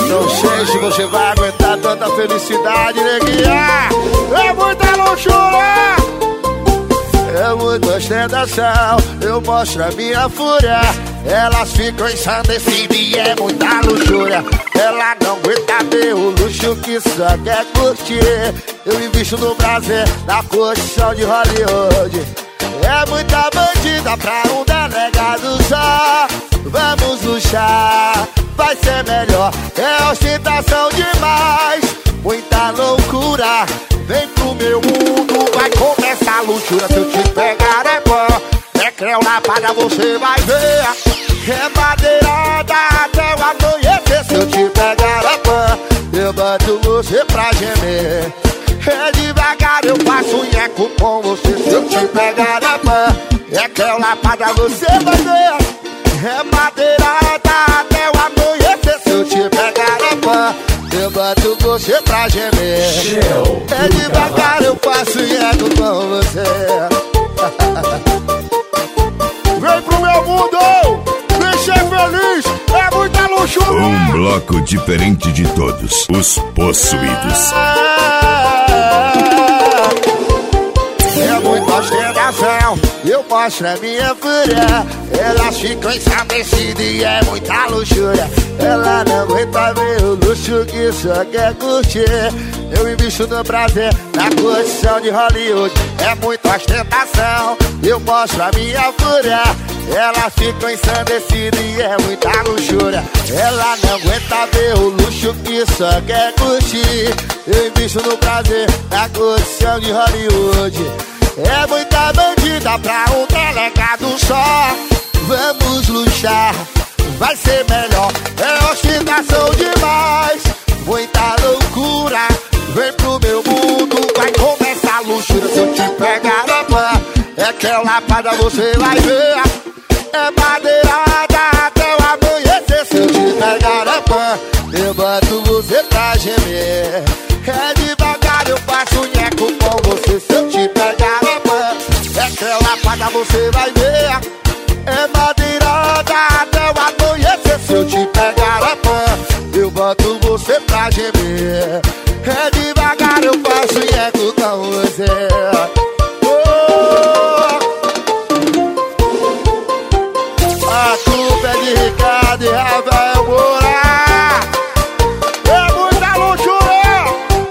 Não sei se você vai aguentar tanta felicidade, neguinha. É muita luxúria, é muita ostentação. Eu mostro a minha fúria, elas ficam ensandecidas e é muita luxúria. Ela não aguenta ver o luxo que só quer curtir. Eu invisto no prazer da curtição de Hollywood. É muita bandida pra um delegado só. Vamos luxar, vai ser melhor. É ostentação demais, muita loucura. Vem pro meu mundo, vai começar a luxúria. Se eu te pegar é bom, é creu na palha, você vai ver. É madeirada até o amanhecer. Se eu te pegar é bom, eu boto você pra gemer. É devagar, eu faço um nheco com você. Se eu te pegar é bom, é creu na palha, você vai ver. É madeirada até o amanhecer. Se eu te pegar é bom, eu boto você pra gemer. É devagar, eu faço nheco com você. Vem pro meu mundo, vem ser feliz, é muita luxúria. Um bloco diferente de todos, os possuídos. É muita ostentação, eu mostro a minha fúria. Elas ficam ensandecidas e é muita luxúria. Ela não aguenta ver o luxo que só quer curtir. Eu invisto no prazer na curtição de Hollywood. É muita ostentação, eu mostro a minha fúria. Elas ficam ensandecidas e é muita luxúria. Ela não aguenta ver o luxo que só quer curtir. Eu invisto no prazer na curtição de Hollywood. É muita bandida pra um delegado só. Vamos luxar, vai ser melhor. É ostentação demais, muita loucura. Vem pro meu mundo, vai começar a luxúria. Se eu te pegar na pá, é que é lapada, você vai ver. É madeirada até o amanhecer. Se eu te pegar na pá, eu boto você pra gemer. É devagar, eu faço nheco com você. Se eu te pegar na pá, é que é lapada, você vai ver. É madeirada até o amanhecer. Se eu te pegar a pã, eu boto você pra gemer. É devagar, eu faço nheco com você. A culpa é de Ricardo e Rafael Moura. É muita luxúria.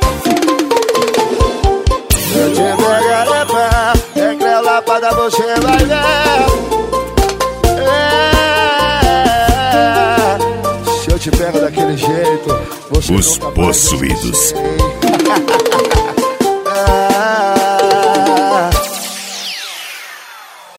Se eu te pegar a pã, é que é lapada, você vai ver. Se eu te pego daquele jeito, você os possuídos.